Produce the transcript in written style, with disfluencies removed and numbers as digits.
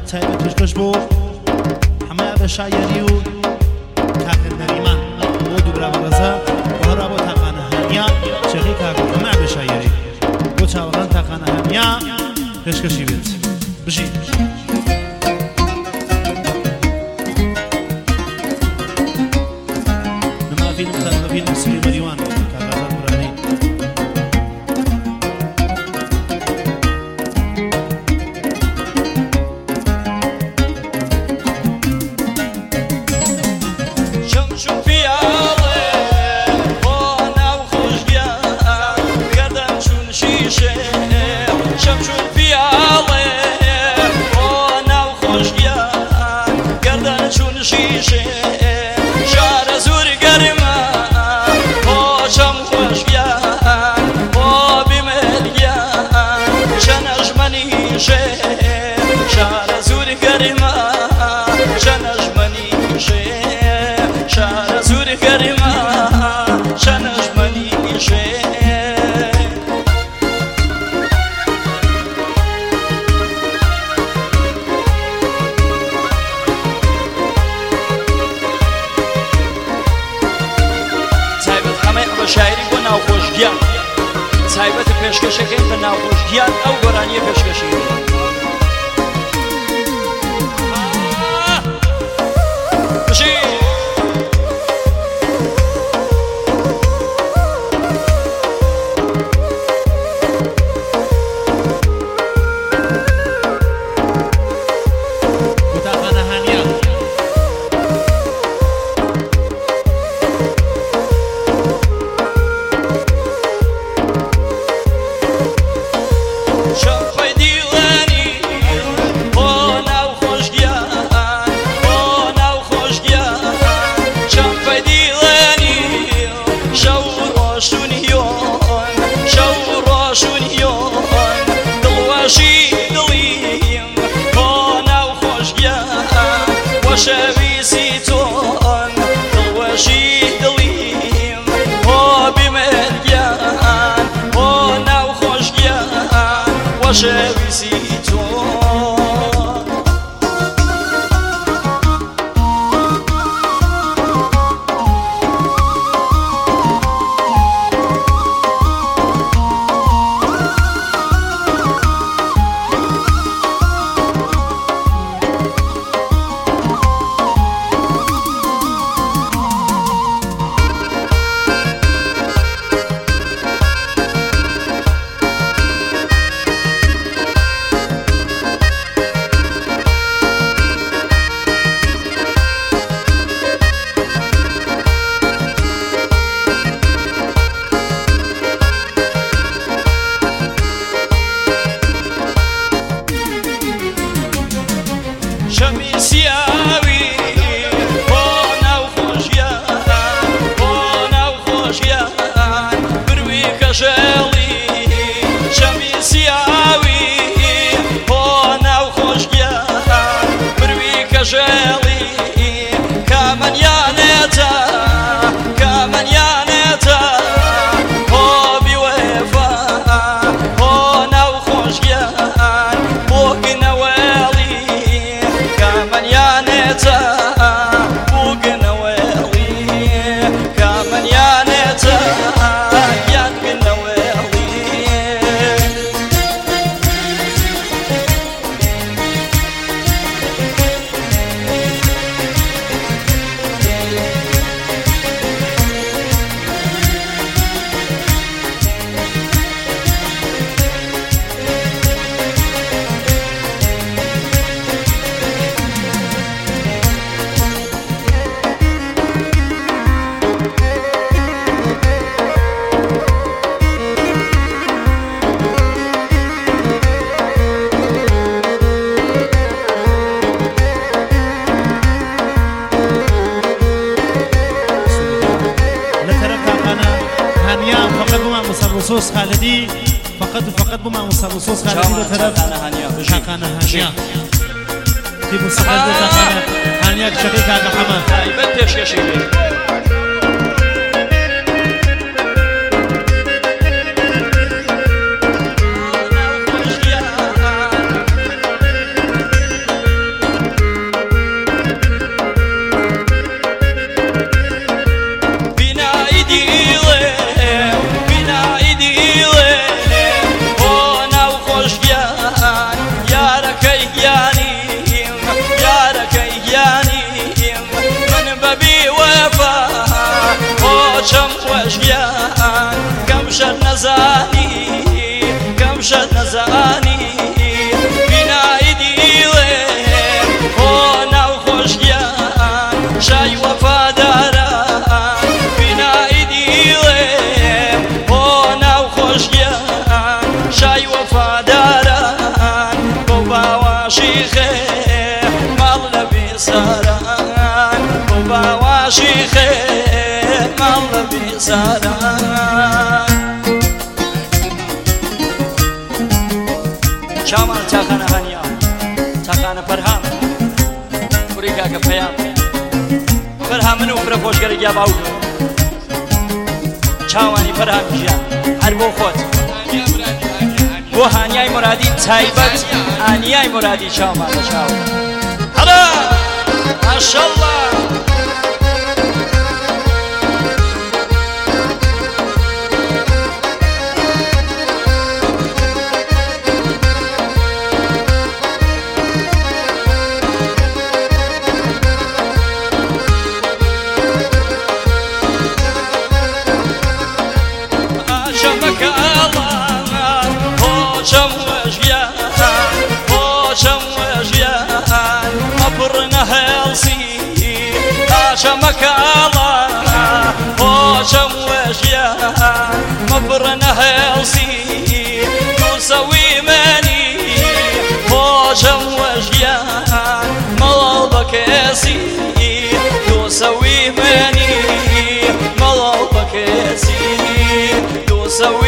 تایبەت پێشکەش بۆ هەموو بە شایەری و کاکە نەریمان بۆ دوورا بەڕێزە بۆ هەرا بۆ تاقانە هەنیا چێخی کاکە هەموو بە شایەری بۆ چاوەڕان تاقانە هەنیا پێشکەشی بێت بژی نمافین مسلی مەریوان کاکەزار قورانەی شاعری بۆ ناوخۆشگیان تایبەتە پێشکەشەکەین بە ناوخۆشگیان ئەو گۆرانیە پێشکەشی شەویسی تۆن دڵوەشی دڵیم بۆ بیمەرگیان بۆ ناوخۆشگیان وە شەویسی تۆن صوص خالدي فقط وفقط بما مصاب صوص خالدي بطرف شاقانة هانيا في مصطفى شاقانة هانيا شقيقة محمد تايبت بيشكشي ساران چامان تاقانە هەنیا تاقانە پەرهام کوڕی کاکە پەیام پەرهام من و فرە خۆشگەرە گیا باوکم چاوانی پەرهام ژیان هەر بۆ خۆت بۆ هانیای مرادی تایبەت ئانیای مرادی چاومان بە چاو هەڵا ماشەڵڵا مكالا وشم وجيان مبرنا هالسي تسوي مني وشم وجيان ملالبك يسي تسوي مني ملالبك يسي تسوي